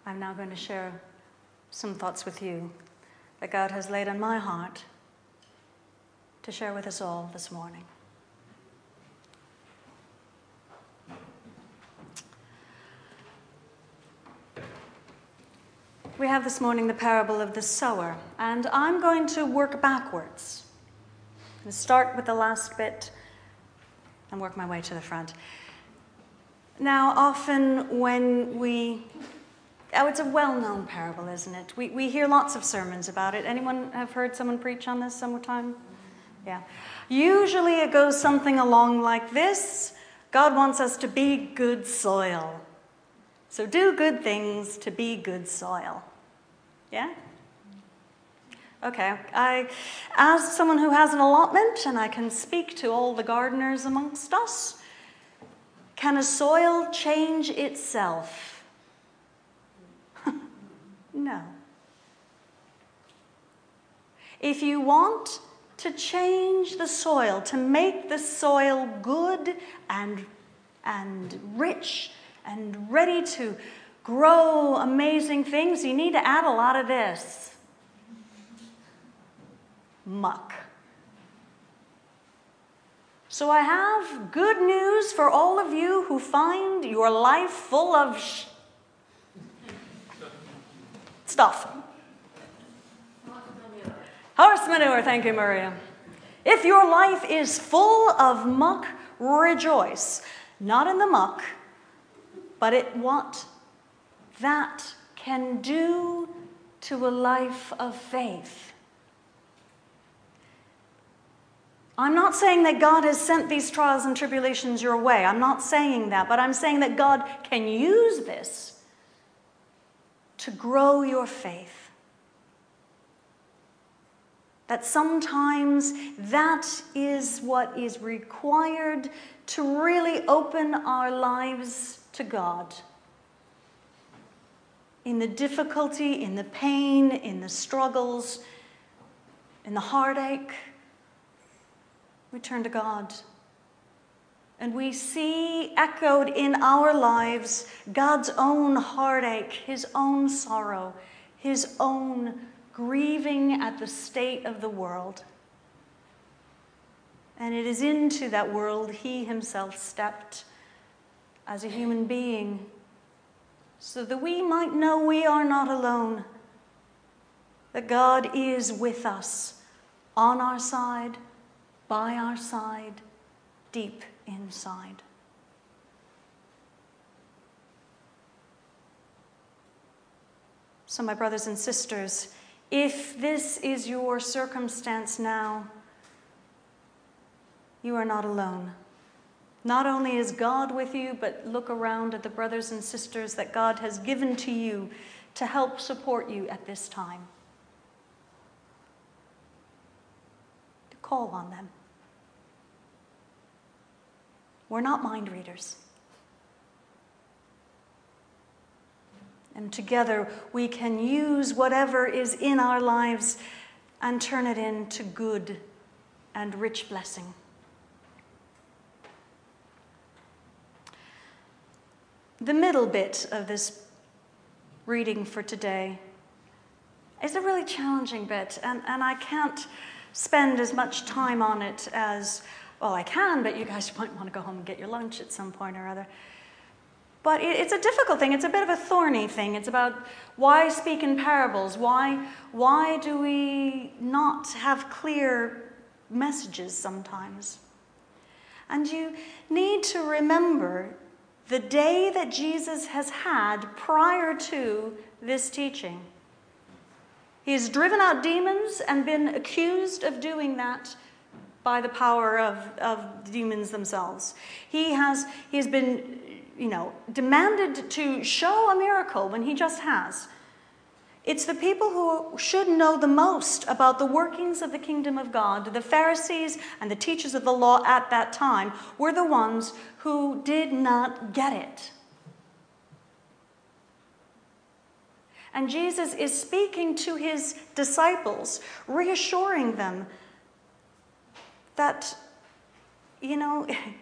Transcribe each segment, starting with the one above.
I'm now going to share some thoughts with you that God has laid on my heart to share with us all this morning. We have this morning the parable of the sower, and I'm going to work backwards. I'm going to start with the last bit and work my way to the front. Now, often when it's a well-known parable, isn't it? We hear lots of sermons about it. Anyone have heard someone preach on this sometime? Yeah. Usually it goes something along like this. God wants us to be good soil. So do good things to be good soil. Yeah? Okay. As someone who has an allotment, and I can speak to all the gardeners amongst us, can a soil change itself? No. If you want to change the soil, to make the soil good and rich and ready to grow amazing things, you need to add a lot of this. Muck. So I have good news for all of you who find your life full of stuff. Horse manure, thank you, Maria. If your life is full of muck, rejoice. Not in the muck, but at what that can do to a life of faith. I'm not saying that God has sent these trials and tribulations your way. I'm not saying that, but I'm saying that God can use this to grow your faith. That sometimes that is what is required to really open our lives to God. In the difficulty, in the pain, in the struggles, in the heartache, we turn to God. And we see echoed in our lives God's own heartache, his own sorrow, his own grieving at the state of the world. And it is into that world he himself stepped as a human being, so that we might know we are not alone, that God is with us, on our side, by our side, deep inside. So, my brothers and sisters, if this is your circumstance now, you are not alone. Not only is God with you, but look around at the brothers and sisters that God has given to you to help support you at this time. To call on them. We're not mind readers. And together we can use whatever is in our lives and turn it into good and rich blessing. The middle bit of this reading for today is a really challenging bit, and I can't spend as much time on it as, well, I can, but you guys might want to go home and get your lunch at some point or other. But it's a difficult thing. It's a bit of a thorny thing. It's about why speak in parables? Why do we not have clear messages sometimes? And you need to remember the day that Jesus has had prior to this teaching. He has driven out demons and been accused of doing that by the power of demons themselves. He has been, demanded to show a miracle when he just has. It's the people who should know the most about the workings of the kingdom of God. The Pharisees and the teachers of the law at that time were the ones who did not get it. And Jesus is speaking to his disciples, reassuring them that,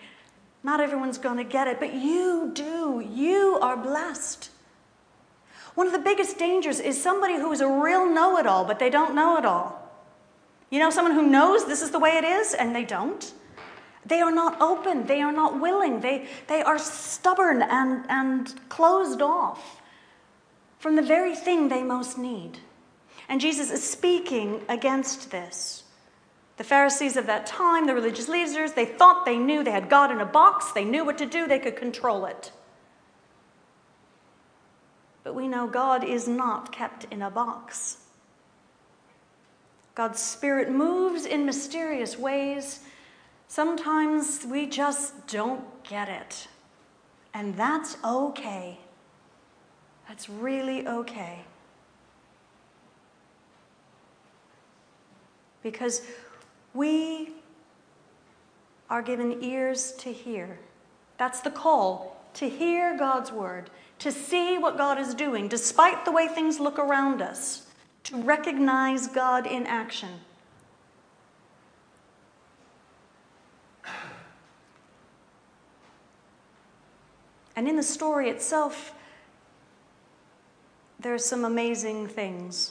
not everyone's going to get it, but you do. You are blessed. One of the biggest dangers is somebody who is a real know-it-all, but they don't know it all. You know, someone who knows this is the way it is, and they don't. They are not open. They are not willing. They are stubborn and closed off from the very thing they most need. And Jesus is speaking against this. The Pharisees of that time, the religious leaders, they thought they knew. They had God in a box. They knew what to do. They could control it. But we know God is not kept in a box. God's Spirit moves in mysterious ways. Sometimes we just don't get it. And that's okay. That's really okay. Because we are given ears to hear. That's the call, to hear God's word, to see what God is doing, despite the way things look around us, to recognize God in action. And in the story itself, there's some amazing things.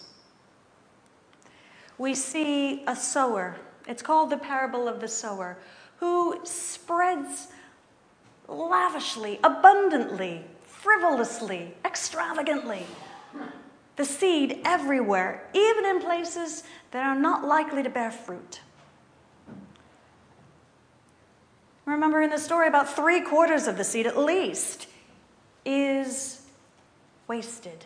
We see a sower. It's called the parable of the sower, who spreads lavishly, abundantly, frivolously, extravagantly the seed everywhere, even in places that are not likely to bear fruit. Remember in the story, about 3/4 of the seed at least is wasted.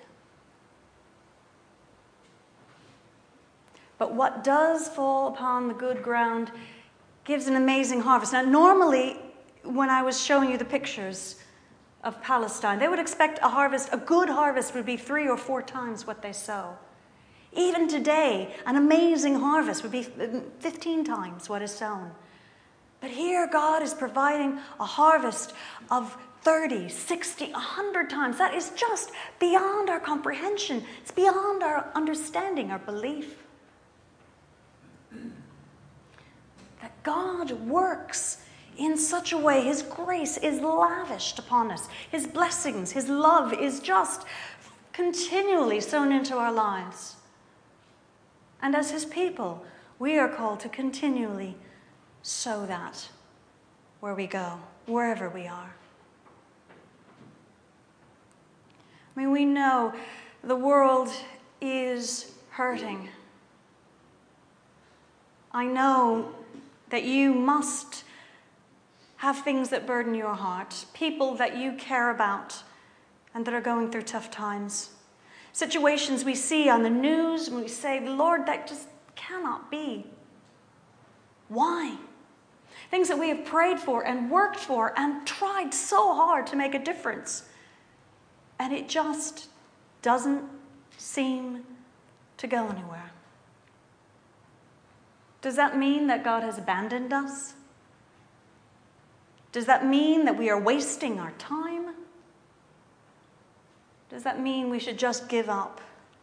But what does fall upon the good ground gives an amazing harvest. Now, normally, when I was showing you the pictures of Palestine, they would expect a harvest, a good harvest would be 3 or 4 times what they sow. Even today, an amazing harvest would be 15 times what is sown. But here, God is providing a harvest of 30, 60, 100 times. That is just beyond our comprehension. It's beyond our understanding, our belief. That God works in such a way, His grace is lavished upon us. His blessings, His love is just continually sown into our lives. And as His people, we are called to continually sow that where we go, wherever we are. I mean, we know the world is hurting. I know that you must have things that burden your heart, people that you care about and that are going through tough times. Situations we see on the news and we say, Lord, that just cannot be. Why? Things that we have prayed for and worked for and tried so hard to make a difference. And it just doesn't seem to go anywhere. Does that mean that God has abandoned us? Does that mean that we are wasting our time? Does that mean we should just give up?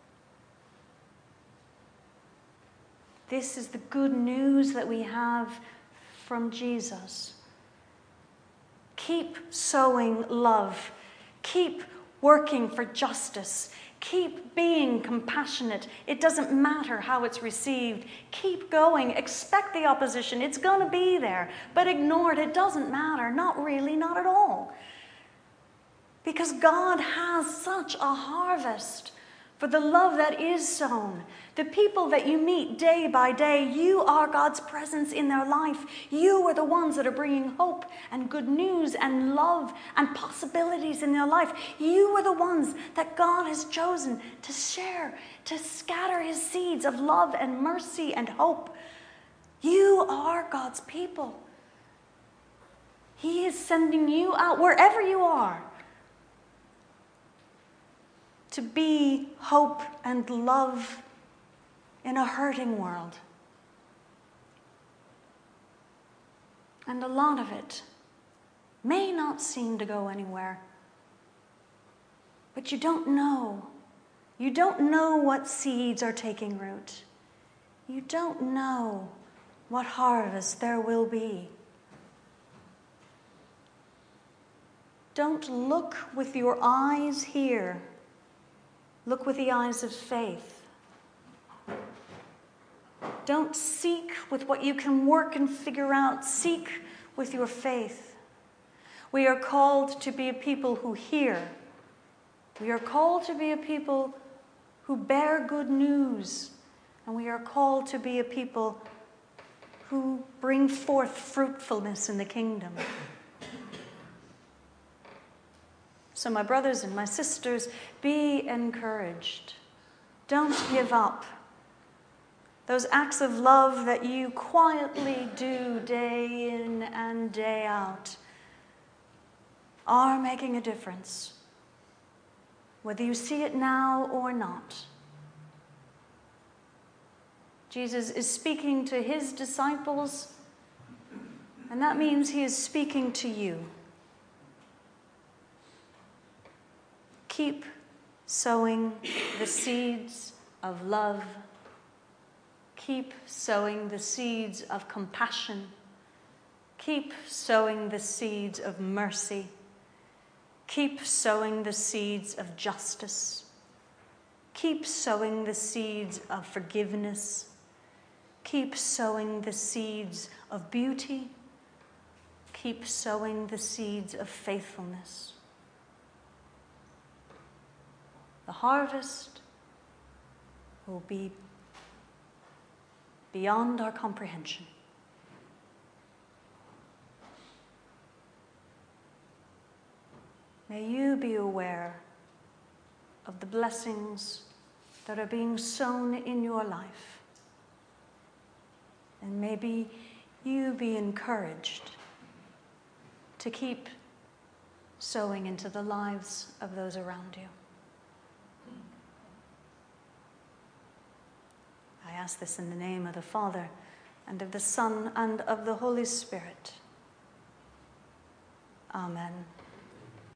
This is the good news that we have from Jesus. Keep sowing love. Keep working for justice. Keep being compassionate. It doesn't matter how it's received. Keep going. Expect the opposition. It's going to be there. But ignore it. It doesn't matter. Not really, not at all. Because God has such a harvest for the love that is sown. The people that you meet day by day, you are God's presence in their life. You are the ones that are bringing hope and good news and love and possibilities in their life. You are the ones that God has chosen to share, to scatter His seeds of love and mercy and hope. You are God's people. He is sending you out wherever you are to be hope and love in a hurting world. And a lot of it may not seem to go anywhere. But you don't know. You don't know what seeds are taking root. You don't know what harvest there will be. Don't look with your eyes here. Look with the eyes of faith. Don't seek with what you can work and figure out. Seek with your faith. We are called to be a people who hear. We are called to be a people who bear good news. And we are called to be a people who bring forth fruitfulness in the kingdom. So my brothers and my sisters, be encouraged. Don't give up. Those acts of love that you quietly do day in and day out are making a difference, whether you see it now or not. Jesus is speaking to his disciples, and that means he is speaking to you. Keep sowing the seeds of love. Keep sowing the seeds of compassion. Keep sowing the seeds of mercy. Keep sowing the seeds of justice. Keep sowing the seeds of forgiveness. Keep sowing the seeds of beauty. Keep sowing the seeds of faithfulness. The harvest will be beyond our comprehension. May you be aware of the blessings that are being sown in your life. And maybe you be encouraged to keep sowing into the lives of those around you. I ask this in the name of the Father, and of the Son, and of the Holy Spirit. Amen.